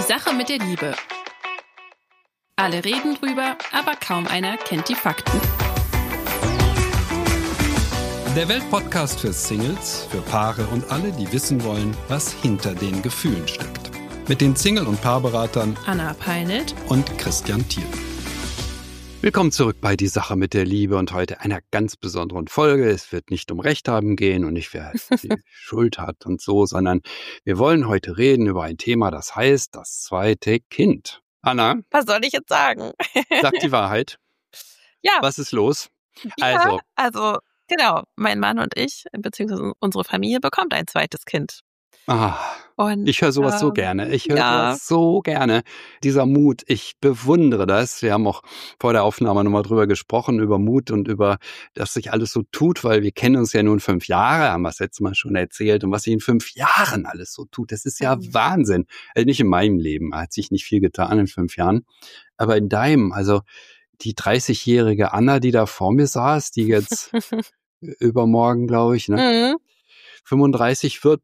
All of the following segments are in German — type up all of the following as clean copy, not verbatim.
Sache mit der Liebe. Alle reden drüber, aber kaum einer kennt die Fakten. Der Weltpodcast für Singles, für Paare und alle, die wissen wollen, was hinter den Gefühlen steckt. Mit den Single- und Paarberatern Anna Peinelt und Christian Thiel. Willkommen zurück bei Die Sache mit der Liebe und heute einer ganz besonderen Folge. Es wird nicht um Recht haben gehen und nicht wer die Schuld hat und so, sondern wir wollen heute reden über ein Thema, das heißt das zweite Kind. Anna? Was soll ich jetzt sagen? Sag die Wahrheit. Ja. Was ist los? Ja, also genau, mein Mann und ich, beziehungsweise unsere Familie, bekommt ein zweites Kind. Und, ich höre sowas so gerne. Ich höre ja. sowas so gerne. Dieser Mut, ich bewundere das. Wir haben auch vor der Aufnahme nochmal drüber gesprochen, über Mut und über, dass sich alles so tut, weil wir kennen uns ja nun 5 Jahre, haben wir das letzte Mal schon erzählt. Und was sich in 5 Jahren alles so tut, das ist ja Wahnsinn. Also nicht in meinem Leben, hat sich nicht viel getan in 5 Jahren. Aber in deinem, also die 30-jährige Anna, die da vor mir saß, die jetzt übermorgen, glaube ich, ne? 35 wird,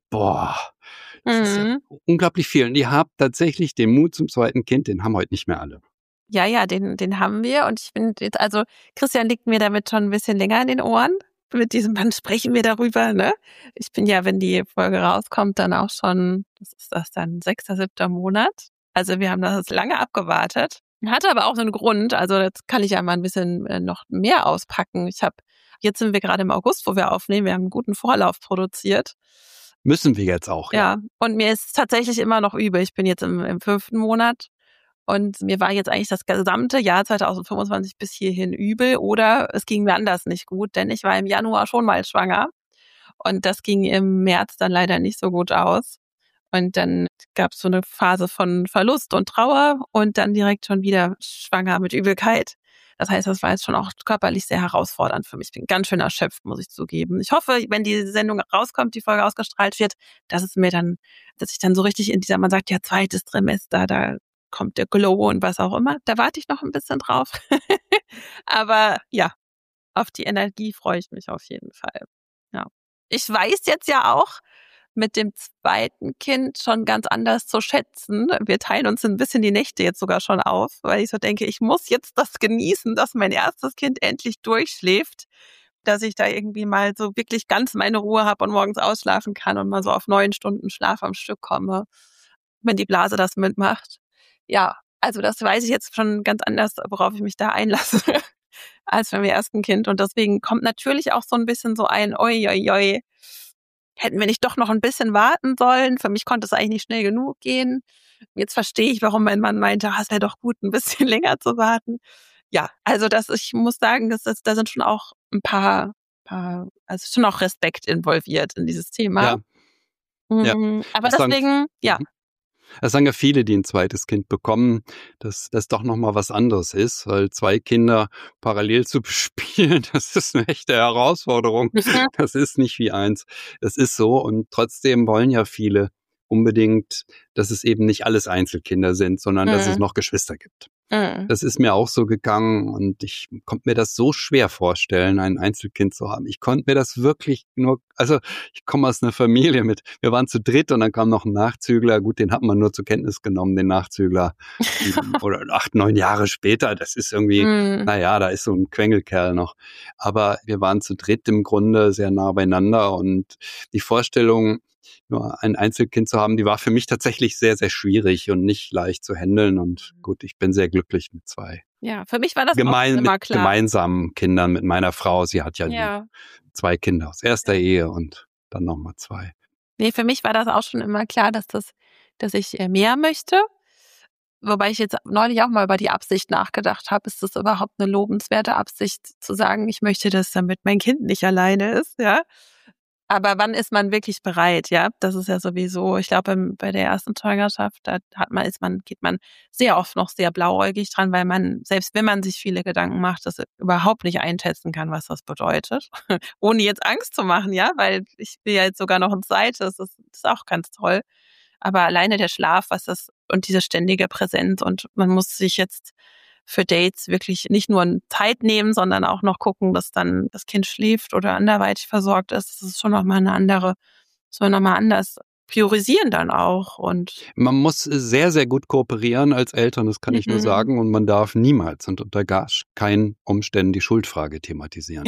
das ist ja unglaublich viel. Und ihr habt tatsächlich den Mut zum zweiten Kind, den haben heute nicht mehr alle. Ja, den haben wir. Und ich finde jetzt, also Christian liegt mir damit schon ein bisschen länger in den Ohren. Mit diesem, wann sprechen wir darüber, ne? Ich bin ja, wenn die Folge rauskommt, dann auch schon, was ist das dann, 6., 7. Monat. Also wir haben das lange abgewartet. Hatte aber auch so einen Grund, also jetzt kann ich ja mal ein bisschen noch mehr auspacken. Jetzt sind wir gerade im August, wo wir aufnehmen. Wir haben einen guten Vorlauf produziert. Müssen wir jetzt auch, ja. Und mir ist tatsächlich immer noch übel. Ich bin jetzt im 5. Monat und mir war jetzt eigentlich das gesamte Jahr 2025 bis hierhin übel oder es ging mir anders nicht gut, denn ich war im Januar schon mal schwanger und das ging im März dann leider nicht so gut aus. Und dann gab es so eine Phase von Verlust und Trauer und dann direkt schon wieder schwanger mit Übelkeit. Das heißt, das war jetzt schon auch körperlich sehr herausfordernd für mich. Ich bin ganz schön erschöpft, muss ich zugeben. Ich hoffe, wenn die Sendung rauskommt, die Folge ausgestrahlt wird, dass ich dann so richtig in dieser, man sagt ja, zweites Trimester, da kommt der Glow und was auch immer. Da warte ich noch ein bisschen drauf. Aber ja, auf die Energie freue ich mich auf jeden Fall. Ja. Ich weiß jetzt ja auch, mit dem zweiten Kind schon ganz anders zu schätzen. Wir teilen uns ein bisschen die Nächte jetzt sogar schon auf, weil ich so denke, ich muss jetzt das genießen, dass mein erstes Kind endlich durchschläft, dass ich da irgendwie mal so wirklich ganz meine Ruhe habe und morgens ausschlafen kann und mal so auf 9 Stunden Schlaf am Stück komme, wenn die Blase das mitmacht. Ja, also das weiß ich jetzt schon ganz anders, worauf ich mich da einlasse, als beim ersten Kind. Und deswegen kommt natürlich auch so ein bisschen so ein oi, hätten wir nicht doch noch ein bisschen warten sollen? Für mich konnte es eigentlich nicht schnell genug gehen. Jetzt verstehe ich, warum mein Mann meinte, es wäre doch gut, ein bisschen länger zu warten. Ja, also ich muss sagen, da sind schon auch ein paar, also schon auch Respekt involviert in dieses Thema. Ja. Aber deswegen, ja. Das sagen ja viele, die ein zweites Kind bekommen, dass das doch nochmal was anderes ist, weil 2 Kinder parallel zu bespielen, das ist eine echte Herausforderung. Das ist nicht wie eins. Das ist so und trotzdem wollen ja viele unbedingt, dass es eben nicht alles Einzelkinder sind, sondern dass es noch Geschwister gibt. Das ist mir auch so gegangen und ich konnte mir das so schwer vorstellen, ein Einzelkind zu haben. Ich konnte mir das wirklich ich komme aus einer Familie wir waren zu dritt und dann kam noch ein Nachzügler. Gut, den hat man nur zur Kenntnis genommen, den Nachzügler. Oder 8, 9 Jahre später, das ist irgendwie, da ist so ein Quengelkerl noch. Aber wir waren zu dritt im Grunde sehr nah beieinander und die Vorstellung, nur ein Einzelkind zu haben, die war für mich tatsächlich sehr, sehr schwierig und nicht leicht zu handeln. Und gut, ich bin sehr glücklich mit 2. Ja, für mich war das auch immer klar. Gemeinsamen Kindern mit meiner Frau. Sie hat ja 2 Kinder aus erster Ehe und dann nochmal 2. Nee, für mich war das auch schon immer klar, dass ich mehr möchte. Wobei ich jetzt neulich auch mal über die Absicht nachgedacht habe, ist das überhaupt eine lobenswerte Absicht zu sagen, ich möchte das, damit mein Kind nicht alleine ist, ja? Aber wann ist man wirklich bereit, ja? Das ist ja sowieso, ich glaube, bei der ersten Schwangerschaft, geht man sehr oft noch sehr blauäugig dran, weil man, selbst wenn man sich viele Gedanken macht, das überhaupt nicht einschätzen kann, was das bedeutet. Ohne jetzt Angst zu machen, ja? Weil ich will ja jetzt sogar noch ein zweites, das ist auch ganz toll. Aber alleine der Schlaf, und diese ständige Präsenz und man muss sich jetzt für Dates wirklich nicht nur Zeit nehmen, sondern auch noch gucken, dass dann das Kind schläft oder anderweitig versorgt ist. Das ist schon nochmal anders priorisieren dann auch. Und man muss sehr, sehr gut kooperieren als Eltern, das kann ich nur sagen. Und man darf niemals und unter gar keinen Umständen die Schuldfrage thematisieren.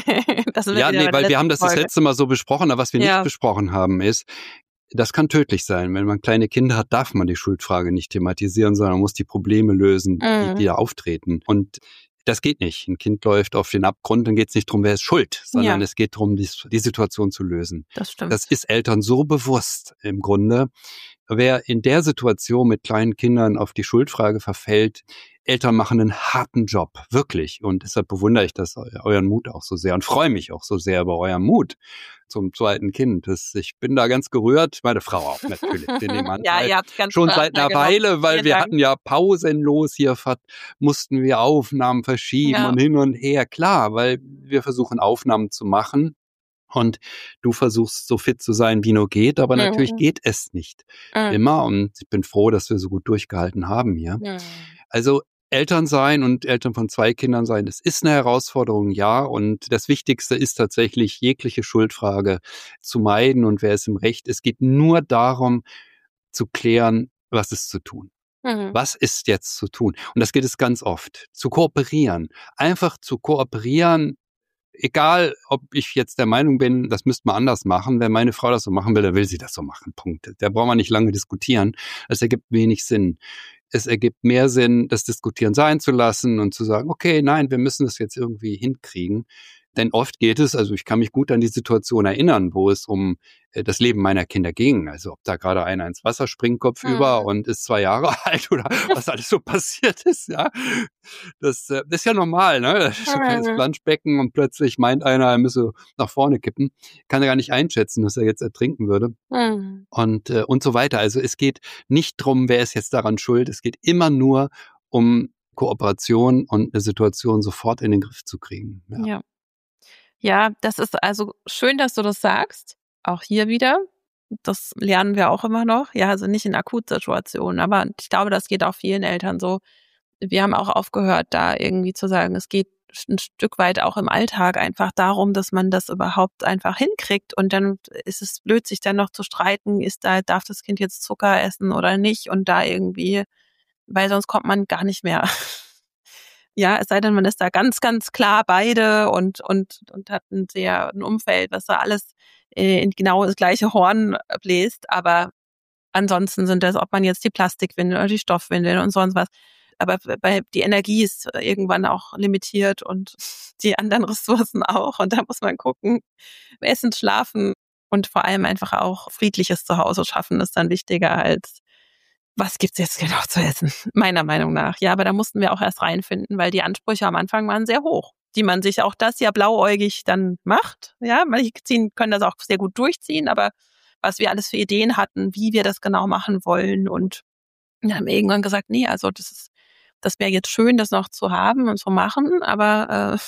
Weil wir haben das letzte Mal so besprochen, aber was wir nicht besprochen haben ist, das kann tödlich sein. Wenn man kleine Kinder hat, darf man die Schuldfrage nicht thematisieren, sondern man muss die Probleme lösen, die da auftreten. Und das geht nicht. Ein Kind läuft auf den Abgrund, dann geht es nicht darum, wer ist schuld, sondern es geht darum, die Situation zu lösen. Das stimmt. Das ist Eltern so bewusst im Grunde. Wer in der Situation mit kleinen Kindern auf die Schuldfrage verfällt, Eltern machen einen harten Job, wirklich. Und deshalb bewundere ich euren Mut auch so sehr und freue mich auch so sehr über euren Mut zum zweiten Kind. Ich bin da ganz gerührt, meine Frau auch natürlich. Ihr habt ganz schon seit einer Weile, weil wir hatten ja pausenlos hier, mussten wir Aufnahmen verschieben und hin und her. Klar, weil wir versuchen Aufnahmen zu machen. Und du versuchst so fit zu sein, wie nur geht, aber natürlich geht es nicht immer. Und ich bin froh, dass wir so gut durchgehalten haben hier. Also Eltern sein und Eltern von 2 Kindern sein, das ist eine Herausforderung, ja. Und das Wichtigste ist tatsächlich, jegliche Schuldfrage zu meiden und wer ist im Recht. Es geht nur darum, zu klären, was ist zu tun. Was ist jetzt zu tun? Und das geht es ganz oft. Zu kooperieren. Einfach zu kooperieren. Egal, ob ich jetzt der Meinung bin, das müsste man anders machen. Wenn meine Frau das so machen will, dann will sie das so machen. Punkt. Da braucht man nicht lange diskutieren. Es ergibt wenig Sinn. Es ergibt mehr Sinn, das Diskutieren sein zu lassen und zu sagen, okay, nein, wir müssen das jetzt irgendwie hinkriegen. Denn oft geht es, also ich kann mich gut an die Situation erinnern, wo es um das Leben meiner Kinder ging. Also ob da gerade einer ins Wasser springt, kopfüber und ist 2 Jahre alt oder was alles so passiert ist, ja. Das ist ja normal, ne? Das ist ein kleines Planschbecken und plötzlich meint einer, er müsse nach vorne kippen. Kann er gar nicht einschätzen, dass er jetzt ertrinken würde. Und so weiter. Also es geht nicht drum, wer ist jetzt daran schuld. Es geht immer nur um Kooperation und eine Situation sofort in den Griff zu kriegen. Ja, das ist also schön, dass du das sagst. Auch hier wieder. Das lernen wir auch immer noch. Ja, also nicht in Akutsituationen, aber ich glaube, das geht auch vielen Eltern so. Wir haben auch aufgehört, da irgendwie zu sagen, es geht ein Stück weit auch im Alltag einfach darum, dass man das überhaupt einfach hinkriegt. Und dann ist es blöd, sich dann noch zu streiten, darf das Kind jetzt Zucker essen oder nicht? Und da irgendwie, weil sonst kommt man gar nicht mehr. Ja, es sei denn, man ist da ganz, ganz klar beide und hat ein Umfeld, was da alles in genau das gleiche Horn bläst. Aber ansonsten sind das, ob man jetzt die Plastikwindeln oder die Stoffwindeln und sonst was. Aber die Energie ist irgendwann auch limitiert und die anderen Ressourcen auch. Und da muss man gucken, essen, schlafen und vor allem einfach auch friedliches Zuhause schaffen ist dann wichtiger als was gibt's jetzt genau zu essen? Meiner Meinung nach. Ja, aber da mussten wir auch erst reinfinden, weil die Ansprüche am Anfang waren sehr hoch, die man sich auch das ja blauäugig dann macht. Ja, manche können das auch sehr gut durchziehen, aber was wir alles für Ideen hatten, wie wir das genau machen wollen und wir haben irgendwann gesagt, nee, also das wäre jetzt schön, das noch zu haben und zu machen, aber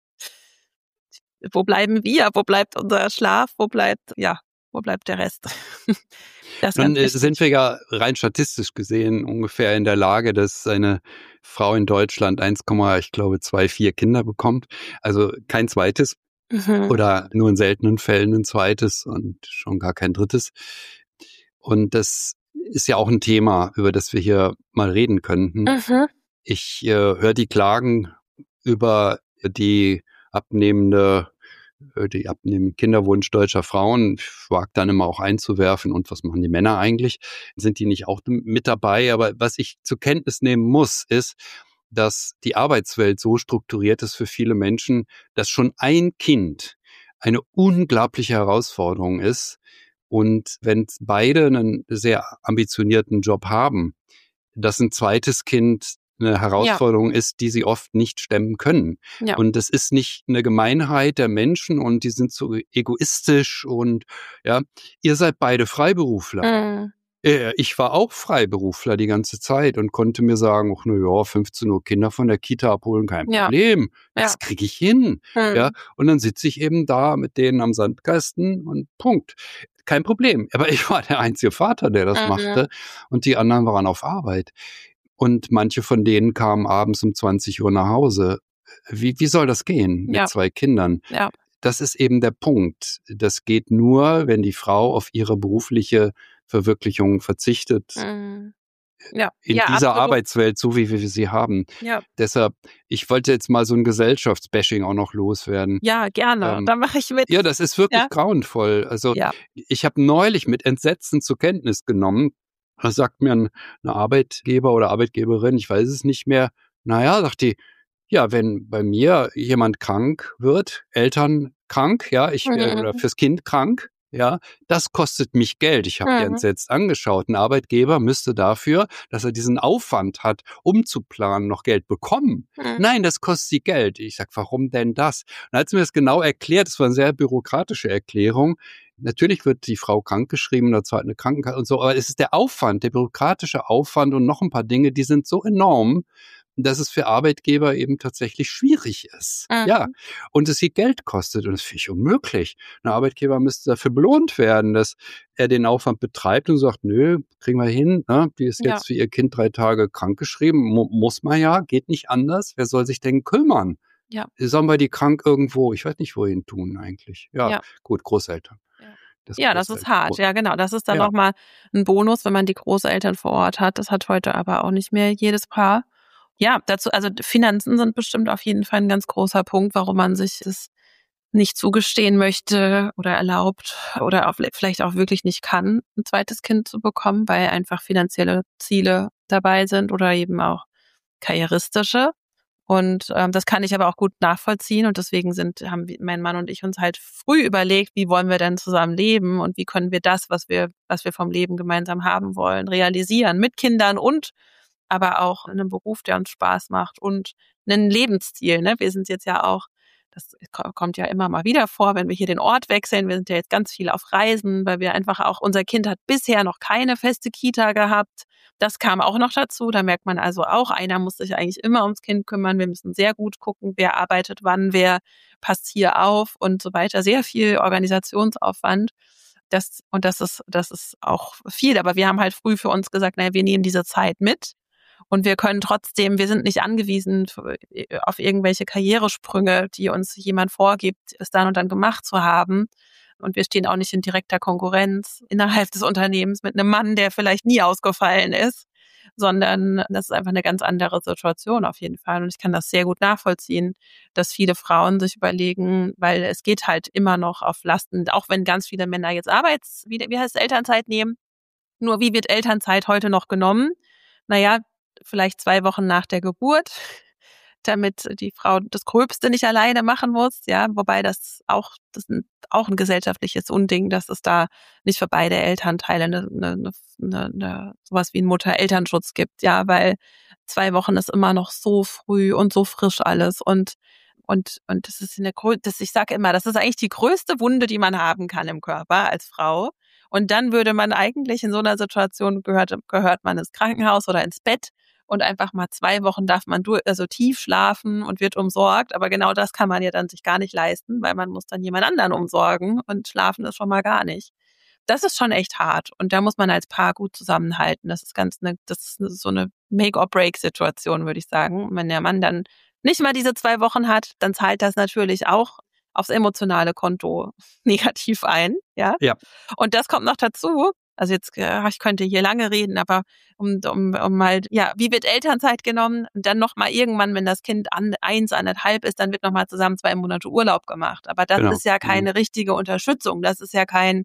wo bleiben wir? Wo bleibt unser Schlaf? Wo bleibt der Rest? Nun sind wir ja rein statistisch gesehen ungefähr in der Lage, dass eine Frau in Deutschland 1,24 Kinder bekommt. Also kein zweites oder nur in seltenen Fällen ein zweites und schon gar kein drittes. Und das ist ja auch ein Thema, über das wir hier mal reden könnten. Ich höre die Klagen über die abnehmenden Kinderwunsch deutscher Frauen. Ich wage dann immer auch einzuwerfen, und was machen die Männer eigentlich? Sind die nicht auch mit dabei? Aber was ich zur Kenntnis nehmen muss, ist, dass die Arbeitswelt so strukturiert ist für viele Menschen, dass schon ein Kind eine unglaubliche Herausforderung ist. Und wenn beide einen sehr ambitionierten Job haben, dass ein zweites Kind eine Herausforderung ist, die sie oft nicht stemmen können. Ja. Und das ist nicht eine Gemeinheit der Menschen und die sind so egoistisch und ja, ihr seid beide Freiberufler. Ich war auch Freiberufler die ganze Zeit und konnte mir sagen, 15 Uhr Kinder von der Kita abholen, kein Problem. Das kriege ich hin. Ja, und dann sitze ich eben da mit denen am Sandkasten und Punkt. Kein Problem. Aber ich war der einzige Vater, der das machte und die anderen waren auf Arbeit. Und manche von denen kamen abends um 20 Uhr nach Hause. Wie soll das gehen mit 2 Kindern? Ja. das ist eben der Punkt. Das geht nur, wenn die Frau auf ihre berufliche Verwirklichung verzichtet. Ja, in dieser absolut. Arbeitswelt, so wie wir sie haben. Ja. Deshalb, ich wollte jetzt mal so ein Gesellschaftsbashing auch noch loswerden. Ja, gerne. Da mache ich mit. Ja, das ist wirklich grauenvoll. Also ich habe neulich mit Entsetzen zur Kenntnis genommen, da sagt mir ein Arbeitgeber oder Arbeitgeberin, ich weiß es nicht mehr, naja, sagt die, ja, wenn bei mir jemand krank wird, Eltern krank, ja, oder fürs Kind krank, ja, das kostet mich Geld. Ich habe die entsetzt angeschaut. Ein Arbeitgeber müsste dafür, dass er diesen Aufwand hat, umzuplanen, noch Geld bekommen. Nein, das kostet sie Geld. Ich sag, warum denn das? Und dann hat sie mir das genau erklärt. Das war eine sehr bürokratische Erklärung. Natürlich wird die Frau krankgeschrieben, da zahlt eine Krankenkasse und so, aber es ist der Aufwand, der bürokratische Aufwand und noch ein paar Dinge, die sind so enorm, dass es für Arbeitgeber eben tatsächlich schwierig ist. Ja, und es sie Geld kostet und das finde ich unmöglich. Ein Arbeitgeber müsste dafür belohnt werden, dass er den Aufwand betreibt und sagt, nö, kriegen wir hin, ne? Die ist jetzt für ihr Kind 3 Tage krankgeschrieben, muss man ja, geht nicht anders. Wer soll sich denn kümmern? Ja. Sollen wir die krank irgendwo, ich weiß nicht, wohin tun eigentlich. Ja. Gut, Großeltern. Das ist hart. Ja, genau. Das ist dann nochmal ein Bonus, wenn man die Großeltern vor Ort hat. Das hat heute aber auch nicht mehr jedes Paar. Ja, dazu, also Finanzen sind bestimmt auf jeden Fall ein ganz großer Punkt, warum man sich das nicht zugestehen möchte oder erlaubt oder auch vielleicht auch wirklich nicht kann, ein zweites Kind zu bekommen, weil einfach finanzielle Ziele dabei sind oder eben auch karrieristische. Und das kann ich aber auch gut nachvollziehen und deswegen haben mein Mann und ich uns halt früh überlegt, wie wollen wir denn zusammen leben und wie können wir das, was wir vom Leben gemeinsam haben wollen, realisieren mit Kindern und aber auch in einem Beruf, der uns Spaß macht und einen Lebensstil. Ne? Wir sind jetzt ja auch, das kommt ja immer mal wieder vor, wenn wir hier den Ort wechseln. Wir sind ja jetzt ganz viel auf Reisen, weil wir einfach auch, unser Kind hat bisher noch keine feste Kita gehabt. Das kam auch noch dazu. Da merkt man also auch, einer muss sich eigentlich immer ums Kind kümmern. Wir müssen sehr gut gucken, wer arbeitet wann, wer passt hier auf und so weiter. Sehr viel Organisationsaufwand. Das ist auch viel. Aber wir haben halt früh für uns gesagt, naja, wir nehmen diese Zeit mit. Und wir können trotzdem, wir sind nicht angewiesen auf irgendwelche Karrieresprünge, die uns jemand vorgibt, es dann und dann gemacht zu haben. Und wir stehen auch nicht in direkter Konkurrenz innerhalb des Unternehmens mit einem Mann, der vielleicht nie ausgefallen ist, sondern das ist einfach eine ganz andere Situation auf jeden Fall. Und ich kann das sehr gut nachvollziehen, dass viele Frauen sich überlegen, weil es geht halt immer noch auf Lasten, auch wenn ganz viele Männer jetzt Elternzeit nehmen. Nur wie wird Elternzeit heute noch genommen? Naja, vielleicht 2 Wochen nach der Geburt, damit die Frau das Gröbste nicht alleine machen muss, ja, wobei das ist auch ein gesellschaftliches Unding, dass es da nicht für beide Elternteile sowas wie einen Mutter-Elternschutz gibt, ja, weil 2 Wochen ist immer noch so früh und so frisch alles und das ist ich sage immer, das ist eigentlich die größte Wunde, die man haben kann im Körper als Frau. Und dann würde man eigentlich in so einer Situation gehört man ins Krankenhaus oder ins Bett und einfach mal 2 Wochen darf man tief schlafen und wird umsorgt. Aber genau das kann man ja dann sich gar nicht leisten, weil man muss dann jemand anderen umsorgen und schlafen ist schon mal gar nicht. Das ist schon echt hart und da muss man als Paar gut zusammenhalten. Das ist so eine Make-or-Break-Situation, würde ich sagen. Wenn der Mann dann nicht mal diese 2 Wochen hat, dann zahlt das natürlich auch aufs emotionale Konto negativ ein, ja. Und das kommt noch dazu. Also jetzt, ich könnte hier lange reden, aber um mal, ja, wie wird Elternzeit genommen? Und dann nochmal irgendwann, wenn das Kind 1,5 ist, dann wird nochmal zusammen 2 Monate Urlaub gemacht. Aber das ist ja keine richtige Unterstützung. Das ist ja kein,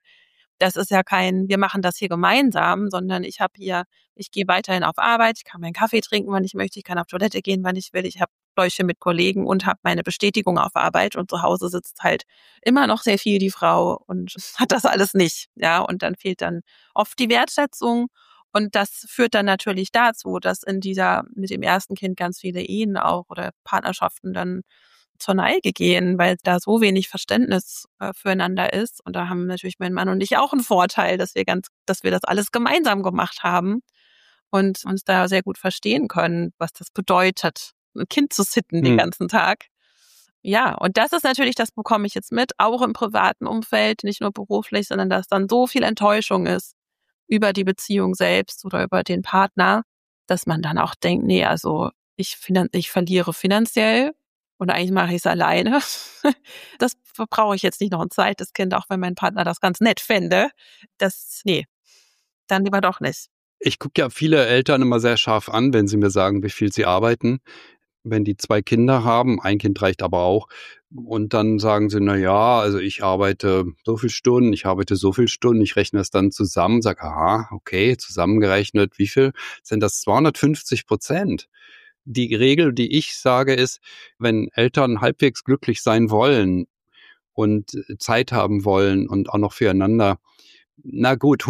wir machen das hier gemeinsam, sondern ich gehe weiterhin auf Arbeit, ich kann meinen Kaffee trinken, wann ich möchte, ich kann auf Toilette gehen, wann ich will, ich habe Läufe mit Kollegen und habe meine Bestätigung auf Arbeit und zu Hause sitzt halt immer noch sehr viel die Frau und hat das alles nicht, ja, und dann fehlt dann oft die Wertschätzung und das führt dann natürlich dazu, dass mit dem ersten Kind ganz viele Ehen auch oder Partnerschaften dann zur Neige gehen, weil da so wenig Verständnis füreinander ist. Und da haben natürlich mein Mann und ich auch einen Vorteil, dass wir das alles gemeinsam gemacht haben und uns da sehr gut verstehen können, was das bedeutet, ein Kind zu sitten den ganzen Tag. Ja, und das ist natürlich, das bekomme ich jetzt mit, auch im privaten Umfeld, nicht nur beruflich, sondern dass dann so viel Enttäuschung ist über die Beziehung selbst oder über den Partner, dass man dann auch denkt, nee, also ich verliere finanziell Und eigentlich mache ich es alleine. Das brauche ich jetzt nicht noch ein zweites Kind, auch wenn mein Partner das ganz nett fände. Nee, dann lieber doch nicht. Ich gucke ja viele Eltern immer sehr scharf an, wenn sie mir sagen, wie viel sie arbeiten. Wenn die 2 Kinder haben, ein Kind reicht aber auch. Und dann sagen sie, na ja, also ich arbeite so viel Stunden, ich arbeite so viel Stunden, ich rechne das dann zusammen, sage, aha, okay, zusammengerechnet, wie viel sind das? 250%. Die Regel, die ich sage, ist, wenn Eltern halbwegs glücklich sein wollen und Zeit haben wollen und auch noch füreinander, na gut,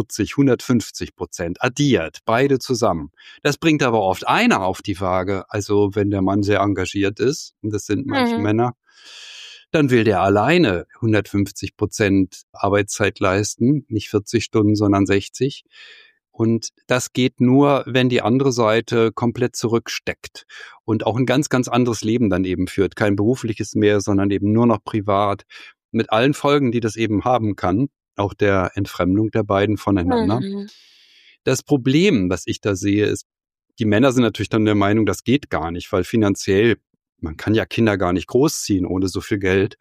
150% addiert, beide zusammen. Das bringt aber oft einer auf die Waage. Also wenn der Mann sehr engagiert ist, und das sind manche Männer, dann will der alleine 150% Arbeitszeit leisten, nicht 40 Stunden, sondern 60. Und das geht nur, wenn die andere Seite komplett zurücksteckt und auch ein ganz, ganz anderes Leben dann eben führt. Kein berufliches mehr, sondern eben nur noch privat, mit allen Folgen, die das eben haben kann. Auch der Entfremdung der beiden voneinander. Das Problem, was ich da sehe, ist, die Männer sind natürlich dann der Meinung, das geht gar nicht, weil finanziell, man kann ja Kinder gar nicht großziehen ohne so viel Geld.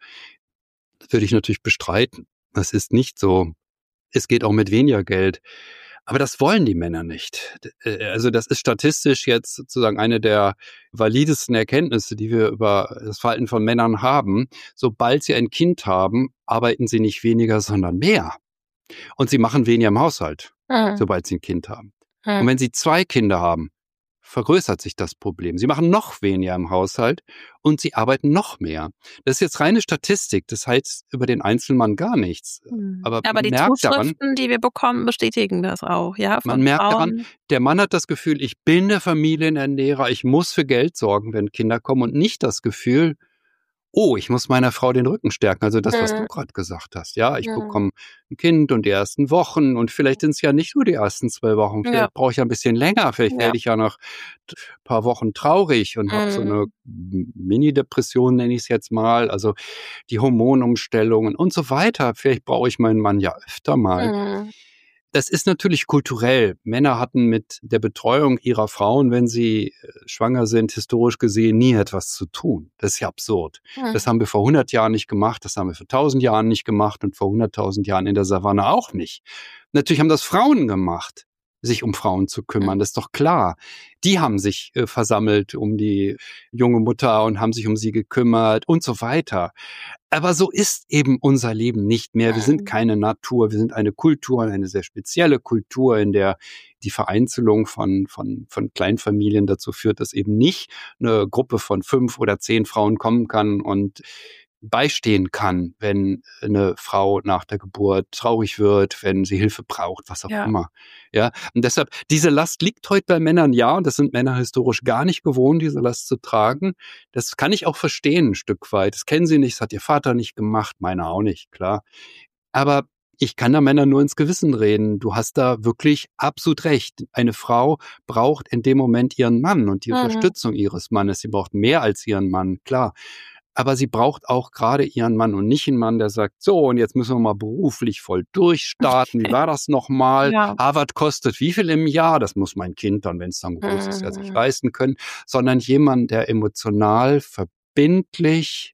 Das würde ich natürlich bestreiten. Das ist nicht so. Es geht auch mit weniger Geld. Aber das wollen die Männer nicht. Also das ist statistisch jetzt sozusagen eine der validesten Erkenntnisse, die wir über das Verhalten von Männern haben. Sobald sie ein Kind haben, arbeiten sie nicht weniger, sondern mehr. Und sie machen weniger im Haushalt, sobald sie ein Kind haben. Und wenn sie 2 Kinder haben, vergrößert sich das Problem. Sie machen noch weniger im Haushalt und sie arbeiten noch mehr. Das ist jetzt reine Statistik, das heißt über den Einzelmann gar nichts. Aber die Zuschriften, die wir bekommen, bestätigen das auch. Ja, man merkt daran, der Mann hat das Gefühl, ich bin der Familienernährer, ich muss für Geld sorgen, wenn Kinder kommen, und nicht das Gefühl, oh, ich muss meiner Frau den Rücken stärken. Also das, was du gerade gesagt hast. Ja, ich bekomme ein Kind und die ersten Wochen, und vielleicht sind es ja nicht nur die ersten 2 Wochen. Vielleicht brauche ich ja ein bisschen länger. Vielleicht werde ich ja nach ein paar Wochen traurig und habe so eine Mini-Depression, nenne ich es jetzt mal. Also die Hormonumstellungen und so weiter. Vielleicht brauche ich meinen Mann ja öfter mal. Das ist natürlich kulturell. Männer hatten mit der Betreuung ihrer Frauen, wenn sie schwanger sind, historisch gesehen nie etwas zu tun. Das ist ja absurd. Das haben wir vor 100 Jahren nicht gemacht, das haben wir vor 1000 Jahren nicht gemacht und vor 100.000 Jahren in der Savanne auch nicht. Natürlich haben das Frauen gemacht, sich um Frauen zu kümmern, das ist doch klar. Die haben sich versammelt um die junge Mutter und haben sich um sie gekümmert und so weiter. Aber so ist eben unser Leben nicht mehr. Wir sind keine Natur, wir sind eine Kultur, eine sehr spezielle Kultur, in der die Vereinzelung von Kleinfamilien dazu führt, dass eben nicht eine Gruppe von 5 oder 10 Frauen kommen kann und beistehen kann, wenn eine Frau nach der Geburt traurig wird, wenn sie Hilfe braucht, was auch immer. Ja, und deshalb, diese Last liegt heute bei Männern, ja, und das sind Männer historisch gar nicht gewohnt, diese Last zu tragen. Das kann ich auch verstehen, ein Stück weit. Das kennen sie nicht, das hat ihr Vater nicht gemacht, meiner auch nicht, klar. Aber ich kann da Männer nur ins Gewissen reden. Du hast da wirklich absolut recht. Eine Frau braucht in dem Moment ihren Mann und die Unterstützung ihres Mannes. Sie braucht mehr als ihren Mann, klar. Aber sie braucht auch gerade ihren Mann und nicht einen Mann, der sagt, so, und jetzt müssen wir mal beruflich voll durchstarten. Wie war das nochmal? Ja. Harvard kostet wie viel im Jahr? Das muss mein Kind dann, wenn es dann groß ist, ja sich leisten können. Sondern jemand, der emotional, verbindlich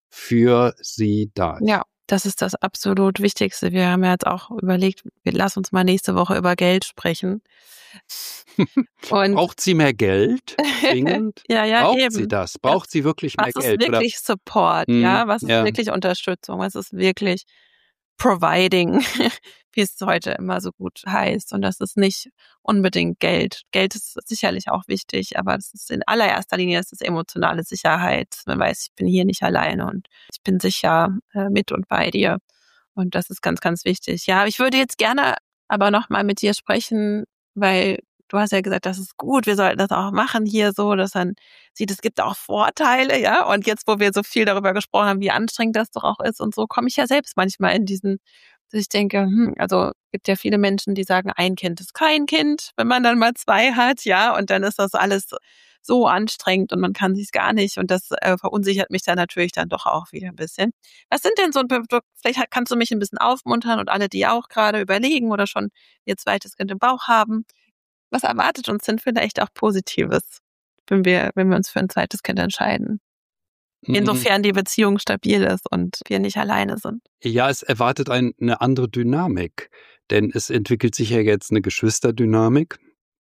für sie da ist. Ja, das ist das absolut Wichtigste. Wir haben ja jetzt auch überlegt, lass uns mal nächste Woche über Geld sprechen. Und braucht sie mehr Geld? Zwingend? Ja, braucht eben. sie das? Braucht sie wirklich mehr Geld? Was ist wirklich Support? Ja, was ist wirklich Unterstützung? Was ist wirklich Providing, wie es heute immer so gut heißt? Und das ist nicht unbedingt Geld. Geld ist sicherlich auch wichtig, aber das ist in allererster Linie das ist emotionale Sicherheit. Man weiß, ich bin hier nicht alleine und ich bin sicher mit und bei dir. Und das ist ganz, ganz wichtig. Ja, ich würde jetzt gerne aber noch mal mit dir sprechen, weil du hast ja gesagt, das ist gut, wir sollten das auch machen hier so, dass man sieht, es gibt auch Vorteile, ja. Und jetzt, wo wir so viel darüber gesprochen haben, wie anstrengend das doch auch ist und so, komme ich ja selbst manchmal in diesen, dass ich denke, also gibt ja viele Menschen, die sagen, ein Kind ist kein Kind, wenn man dann mal 2 hat, ja. Und dann ist das alles so anstrengend und man kann sich's gar nicht. Und das verunsichert mich dann natürlich dann doch auch wieder ein bisschen. Was sind denn so ein vielleicht kannst du mich ein bisschen aufmuntern und alle, die auch gerade überlegen oder schon ihr zweites Kind im Bauch haben. Was erwartet uns denn vielleicht auch Positives, wenn wir uns für ein zweites Kind entscheiden? insofern die Beziehung stabil ist und wir nicht alleine sind. Ja, es erwartet eine andere Dynamik, denn es entwickelt sich ja jetzt eine Geschwisterdynamik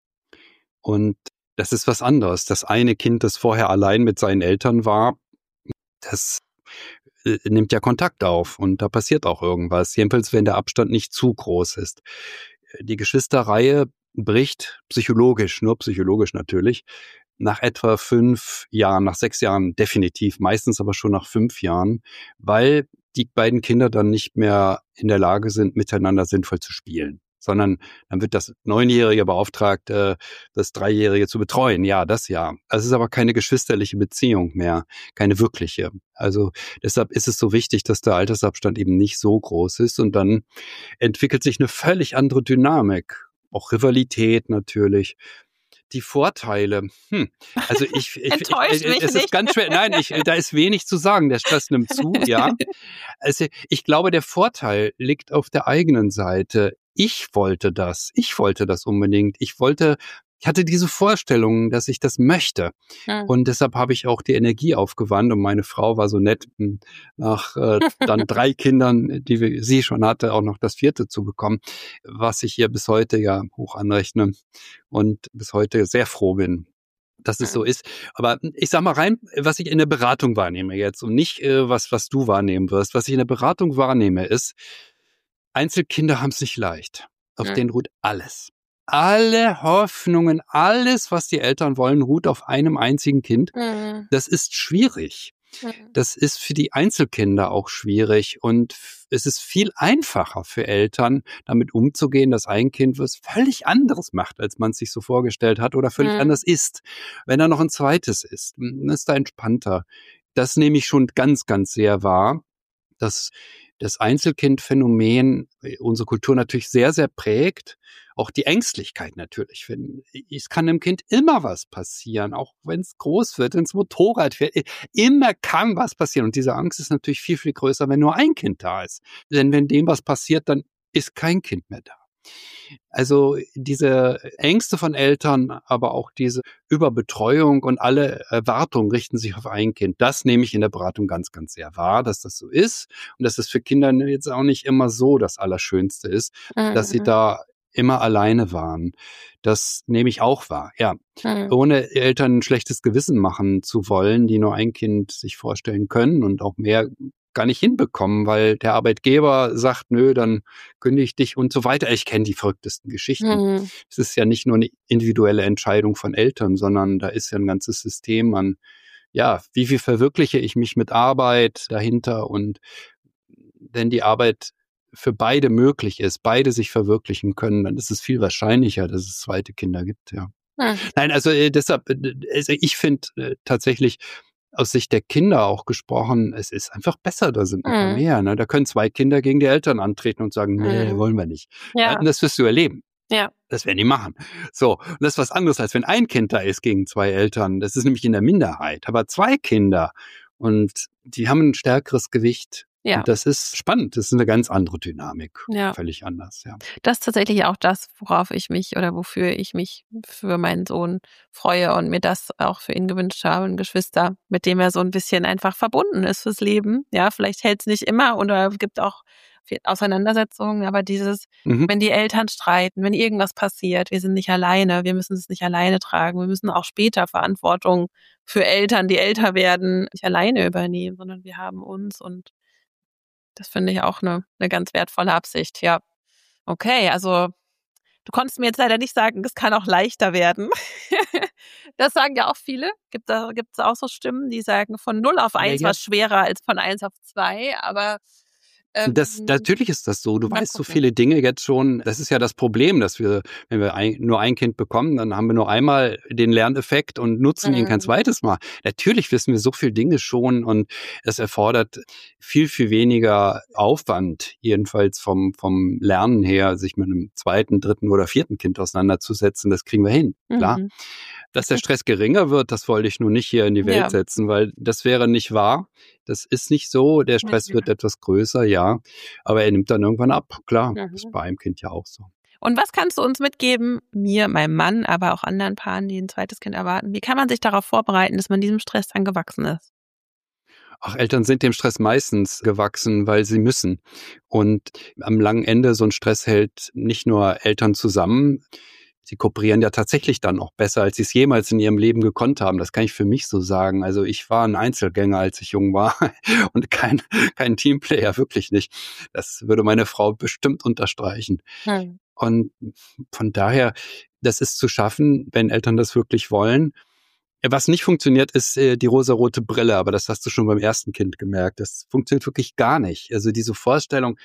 und das ist was anderes. Das eine Kind, das vorher allein mit seinen Eltern war, das nimmt ja Kontakt auf und da passiert auch irgendwas, jedenfalls wenn der Abstand nicht zu groß ist. Die Geschwisterreihe bricht psychologisch, nur psychologisch natürlich, nach etwa 5 Jahren, nach 6 Jahren definitiv, meistens aber schon nach 5 Jahren, weil die beiden Kinder dann nicht mehr in der Lage sind, miteinander sinnvoll zu spielen, sondern dann wird das 9-Jährige beauftragt, das 3-Jährige zu betreuen. Ja, das ja. Also es ist aber keine geschwisterliche Beziehung mehr, keine wirkliche. Also deshalb ist es so wichtig, dass der Altersabstand eben nicht so groß ist und dann entwickelt sich eine völlig andere Dynamik, auch Rivalität natürlich. Die Vorteile, also es ist ganz schwer, nein, da ist wenig zu sagen, der Stress nimmt zu, ja. Also ich glaube, der Vorteil liegt auf der eigenen Seite. Ich wollte das unbedingt. Ich hatte diese Vorstellung, dass ich das möchte. Und deshalb habe ich auch die Energie aufgewandt und meine Frau war so nett, nach dann 3 Kindern, die sie schon hatte, auch noch das 4. zu bekommen, was ich ihr bis heute ja hoch anrechne und bis heute sehr froh bin, dass es so ist. Aber ich sag mal rein, was ich in der Beratung wahrnehme jetzt und nicht was du wahrnehmen wirst. Was ich in der Beratung wahrnehme ist, Einzelkinder haben es nicht leicht. Auf denen ruht alles. Alle Hoffnungen, alles, was die Eltern wollen, ruht auf einem einzigen Kind. Das ist schwierig. Das ist für die Einzelkinder auch schwierig und es ist viel einfacher für Eltern, damit umzugehen, dass ein Kind was völlig anderes macht, als man es sich so vorgestellt hat oder völlig anders ist. Wenn da noch ein zweites ist, dann ist da entspannter. Das nehme ich schon ganz, ganz sehr wahr, dass das Einzelkindphänomen unsere Kultur natürlich sehr, sehr prägt. Auch die Ängstlichkeit natürlich. Es kann dem Kind immer was passieren, auch wenn es groß wird, ins Motorrad fährt. Immer kann was passieren. Und diese Angst ist natürlich viel, viel größer, wenn nur ein Kind da ist. Denn wenn dem was passiert, dann ist kein Kind mehr da. Also diese Ängste von Eltern, aber auch diese Überbetreuung und alle Erwartungen richten sich auf ein Kind. Das nehme ich in der Beratung ganz, ganz sehr wahr, dass das so ist und dass es für Kinder jetzt auch nicht immer so das Allerschönste ist, dass sie da immer alleine waren. Das nehme ich auch wahr, ja. Ohne Eltern ein schlechtes Gewissen machen zu wollen, die nur ein Kind sich vorstellen können und auch mehr gar nicht hinbekommen, weil der Arbeitgeber sagt, nö, dann kündige ich dich und so weiter. Ich kenne die verrücktesten Geschichten. Es ist ja nicht nur eine individuelle Entscheidung von Eltern, sondern da ist ja ein ganzes System an, ja, wie viel verwirkliche ich mich mit Arbeit dahinter und wenn die Arbeit für beide möglich ist, beide sich verwirklichen können, dann ist es viel wahrscheinlicher, dass es zweite Kinder gibt, ja. Nein, also deshalb, also ich finde tatsächlich, aus Sicht der Kinder auch gesprochen, es ist einfach besser, da sind noch mehr. Ne? Da können 2 Kinder gegen die Eltern antreten und sagen, nee, wollen wir nicht. Ja. Und das wirst du erleben. Ja. Das werden die machen. So, und das ist was anderes, als wenn ein Kind da ist gegen 2 Eltern. Das ist nämlich in der Minderheit. Aber 2 Kinder und die haben ein stärkeres Gewicht. Ja. Und das ist spannend. Das ist eine ganz andere Dynamik. Ja. Völlig anders, ja. Das ist tatsächlich auch das, worauf ich mich oder wofür ich mich für meinen Sohn freue und mir das auch für ihn gewünscht habe, ein Geschwister, mit dem er so ein bisschen einfach verbunden ist fürs Leben. Ja, vielleicht hält es nicht immer oder gibt auch viel Auseinandersetzungen, aber dieses, wenn die Eltern streiten, wenn irgendwas passiert, wir sind nicht alleine, wir müssen es nicht alleine tragen, wir müssen auch später Verantwortung für Eltern, die älter werden, nicht alleine übernehmen, sondern wir haben uns und das finde ich auch eine ganz wertvolle Absicht, ja. Okay, also du konntest mir jetzt leider nicht sagen, es kann auch leichter werden. Das sagen ja auch viele. Gibt's auch so Stimmen, die sagen, von 0 auf 1 war es schwerer als von 1 auf 2, aber natürlich ist das so. Du weißt so viele Dinge jetzt schon. Das ist ja das Problem, dass wir, wenn wir nur ein Kind bekommen, dann haben wir nur einmal den Lerneffekt und nutzen ihn kein zweites Mal. Natürlich wissen wir so viele Dinge schon und es erfordert viel, viel weniger Aufwand, jedenfalls vom Lernen her, sich mit einem 2., 3. oder 4. Kind auseinanderzusetzen. Das kriegen wir hin, klar. Dass der Stress geringer wird, das wollte ich nur nicht hier in die Welt setzen, weil das wäre nicht wahr. Das ist nicht so. Der Stress wird etwas größer, ja. Aber er nimmt dann irgendwann ab. Klar, das ist bei einem Kind ja auch so. Und was kannst du uns mitgeben, mir, meinem Mann, aber auch anderen Paaren, die ein zweites Kind erwarten? Wie kann man sich darauf vorbereiten, dass man diesem Stress dann gewachsen ist? Ach, Eltern sind dem Stress meistens gewachsen, weil sie müssen. Und am langen Ende, so ein Stress hält nicht nur Eltern zusammen, sie kooperieren ja tatsächlich dann auch besser, als sie es jemals in ihrem Leben gekonnt haben. Das kann ich für mich so sagen. Also ich war ein Einzelgänger, als ich jung war und kein Teamplayer, wirklich nicht. Das würde meine Frau bestimmt unterstreichen. Und von daher, das ist zu schaffen, wenn Eltern das wirklich wollen. Was nicht funktioniert, ist die rosarote Brille, aber das hast du schon beim ersten Kind gemerkt. Das funktioniert wirklich gar nicht. Also diese Vorstellung,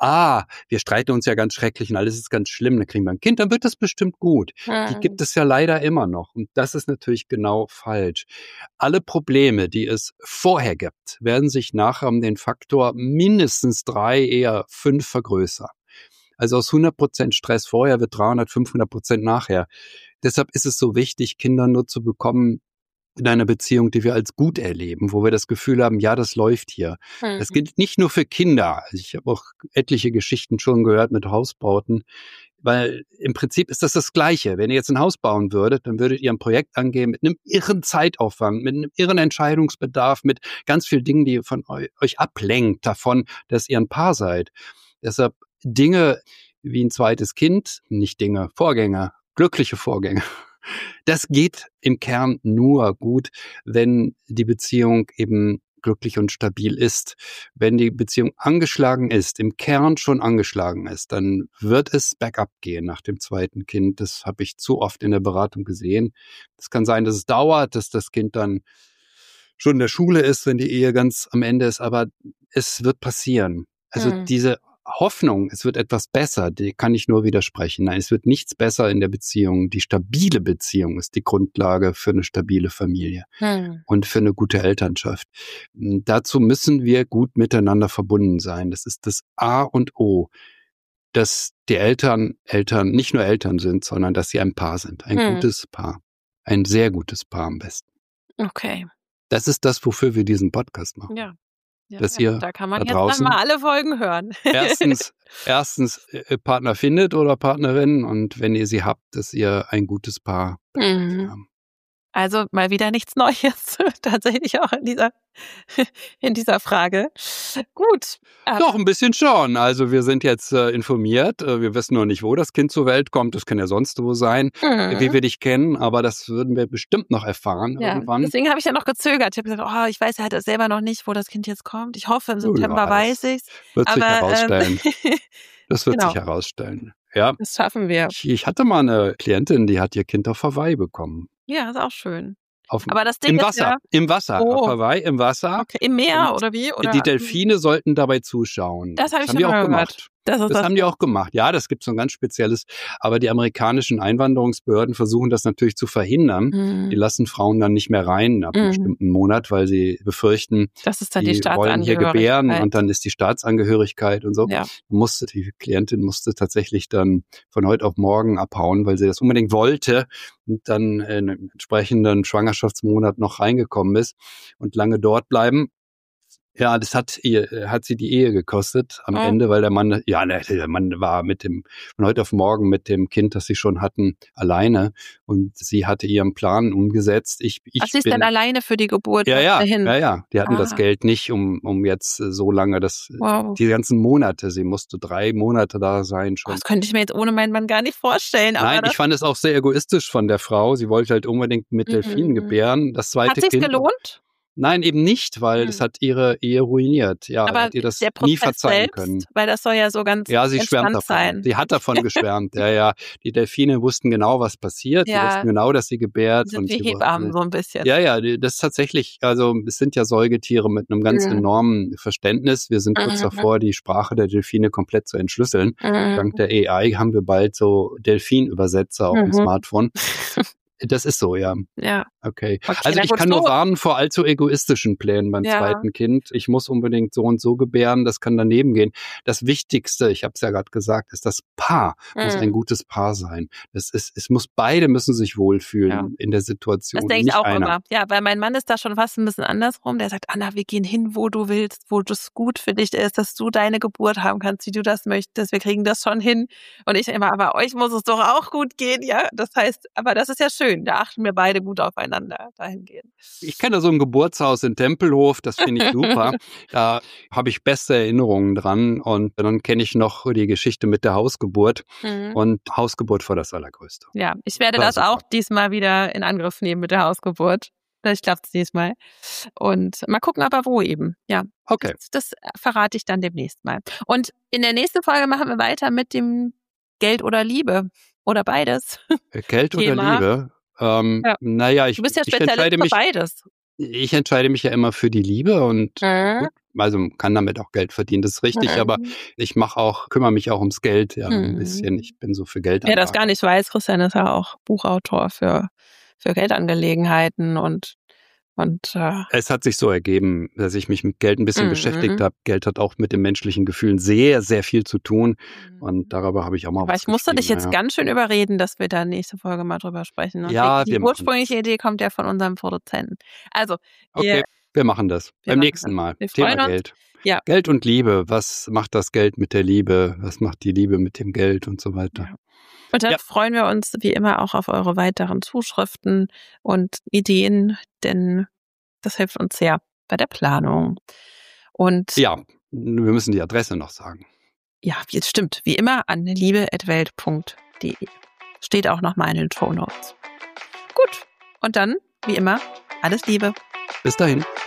wir streiten uns ja ganz schrecklich und alles ist ganz schlimm, dann kriegen wir ein Kind, dann wird das bestimmt gut. Die gibt es ja leider immer noch und das ist natürlich genau falsch. Alle Probleme, die es vorher gibt, werden sich nachher um den Faktor mindestens 3, eher 5 vergrößern. Also aus 100% Stress vorher wird 300, 500% nachher. Deshalb ist es so wichtig, Kinder nur zu bekommen in einer Beziehung, die wir als gut erleben, wo wir das Gefühl haben, ja, das läuft hier. Das gilt nicht nur für Kinder. Also ich habe auch etliche Geschichten schon gehört mit Hausbauten, weil im Prinzip ist das Gleiche. Wenn ihr jetzt ein Haus bauen würdet, dann würdet ihr ein Projekt angehen mit einem irren Zeitaufwand, mit einem irren Entscheidungsbedarf, mit ganz vielen Dingen, die von euch ablenkt davon, dass ihr ein Paar seid. Deshalb Dinge wie ein zweites Kind, nicht Dinge, Vorgänge, glückliche Vorgänge. Das geht im Kern nur gut, wenn die Beziehung eben glücklich und stabil ist. Wenn die Beziehung angeschlagen ist, im Kern schon angeschlagen ist, dann wird es bergab gehen nach dem zweiten Kind. Das habe ich zu oft in der Beratung gesehen. Es kann sein, dass es dauert, dass das Kind dann schon in der Schule ist, wenn die Ehe ganz am Ende ist, aber es wird passieren. Also diese Hoffnung, es wird etwas besser, die kann ich nur widersprechen. Nein, es wird nichts besser in der Beziehung. Die stabile Beziehung ist die Grundlage für eine stabile Familie und für eine gute Elternschaft. Dazu müssen wir gut miteinander verbunden sein. Das ist das A und O, dass die Eltern nicht nur Eltern sind, sondern dass sie ein Paar sind. Ein gutes Paar. Ein sehr gutes Paar am besten. Okay. Das ist das, wofür wir diesen Podcast machen. Ja. Dass ihr da kann man da jetzt draußen dann mal alle Folgen hören. erstens Partner findet oder Partnerin und wenn ihr sie habt, dass ihr ein gutes Paar habt. Also mal wieder nichts Neues, tatsächlich auch in dieser Frage. Gut. Doch, ein bisschen schon. Also wir sind jetzt informiert. Wir wissen noch nicht, wo das Kind zur Welt kommt. Das kann ja sonst wo sein, wie wir dich kennen. Aber das würden wir bestimmt noch erfahren irgendwann. Deswegen habe ich ja noch gezögert. Ich habe gesagt, ich weiß ja selber noch nicht, wo das Kind jetzt kommt. Ich hoffe, im September weiß ich's. Wird sich herausstellen. Das wird sich herausstellen. Ja. Das schaffen wir. Ich hatte mal eine Klientin, die hat ihr Kind auf Hawaii bekommen. Ja, ist auch schön. Aber das Ding im Wasser, auf Hawaii, im Wasser. Okay, im Meer oder wie? Oder? Die Delfine sollten dabei zuschauen. Das habe ich schon mal gehört. Das haben die auch gemacht. Ja, das gibt so ein ganz spezielles. Aber die amerikanischen Einwanderungsbehörden versuchen das natürlich zu verhindern. Die lassen Frauen dann nicht mehr rein ab einem bestimmten Monat, weil sie befürchten, das ist dann die wollen hier gebären und dann ist die Staatsangehörigkeit und so. Ja. Die Klientin musste tatsächlich dann von heute auf morgen abhauen, weil sie das unbedingt wollte und dann in einem entsprechenden Schwangerschaftsmonat noch reingekommen ist und lange dort bleiben. Ja, das hat sie die Ehe gekostet am Ende, weil der Mann war von heute auf morgen mit dem Kind, das sie schon hatten, alleine und sie hatte ihren Plan umgesetzt. Sie ist dann alleine für die Geburt dahin? Ja. Die hatten das Geld nicht, um jetzt so lange die ganzen Monate. Sie musste 3 Monate da sein schon. Das könnte ich mir jetzt ohne meinen Mann gar nicht vorstellen. Nein, ich fand es auch sehr egoistisch von der Frau. Sie wollte halt unbedingt mit Delfinen gebären. Das zweite Kind. Hat sich's gelohnt? Nein, eben nicht, weil das hat ihre Ehe ruiniert. Ja, aber hat ihr das der nie verzeihen können. Weil das soll ja so ganz sie schwärmt davon. sein. Sie hat davon geschwärmt. Ja. Die Delfine wussten genau, was passiert. Sie wussten genau, dass sie gebärt. Sind wie Hebammen so ein bisschen. Ja, das ist tatsächlich, also es sind ja Säugetiere mit einem ganz enormen Verständnis. Wir sind kurz davor, die Sprache der Delfine komplett zu entschlüsseln. Dank der AI haben wir bald so Delfinübersetzer auf dem Smartphone. Das ist so, ja. Ja. Okay. Also ich kann nur warnen vor allzu egoistischen Plänen beim zweiten Kind. Ich muss unbedingt so und so gebären, das kann daneben gehen. Das Wichtigste, ich habe es ja gerade gesagt, ist, das Paar muss ein gutes Paar sein. Beide müssen sich wohlfühlen in der Situation. Das denke ich auch immer. Ja, weil mein Mann ist da schon fast ein bisschen andersrum. Der sagt, Anna, wir gehen hin, wo du willst, wo das gut für dich ist, dass du deine Geburt haben kannst, wie du das möchtest. Wir kriegen das schon hin. Und ich immer, aber euch muss es doch auch gut gehen, ja. Das heißt, aber das ist ja schön. schön. Da achten wir beide gut aufeinander dahingehend. Ich kenne da so ein Geburtshaus in Tempelhof, das finde ich super. Da habe ich beste Erinnerungen dran. Und dann kenne ich noch die Geschichte mit der Hausgeburt. Und Hausgeburt war das Allergrößte. Ja, ich werde das super. Auch diesmal wieder in Angriff nehmen mit der Hausgeburt. Vielleicht klappt es diesmal. Und mal gucken, aber wo eben. Ja, okay. Das verrate ich dann demnächst mal. Und in der nächsten Folge machen wir weiter mit dem Geld oder Liebe. Oder beides. Geld oder Liebe? Naja, du bist ja Spezialist für beides. Ich entscheide mich ja immer für die Liebe und gut, also kann damit auch Geld verdienen, das ist richtig, aber ich kümmere mich auch ums Geld, ja, ein bisschen. Ich bin so für Geld. Wer das gar nicht weiß, Christian ist ja auch Buchautor für Geldangelegenheiten und es hat sich so ergeben, dass ich mich mit Geld ein bisschen beschäftigt habe. Geld hat auch mit den menschlichen Gefühlen sehr, sehr viel zu tun. Und darüber habe ich auch mal aber ich musste dich jetzt ganz schön überreden, dass wir da nächste Folge mal drüber sprechen. Und ja, die ursprüngliche Idee kommt ja von unserem Produzenten. Also, wir machen das beim nächsten Mal. Thema Geld. Ja. Geld und Liebe. Was macht das Geld mit der Liebe? Was macht die Liebe mit dem Geld und so weiter? Ja. Und dann freuen wir uns wie immer auch auf eure weiteren Zuschriften und Ideen, denn das hilft uns sehr bei der Planung. Und ja, wir müssen die Adresse noch sagen. Ja, jetzt stimmt. Wie immer an liebe@welt.de. Steht auch nochmal in den Shownotes. Gut. Und dann, wie immer, alles Liebe. Bis dahin.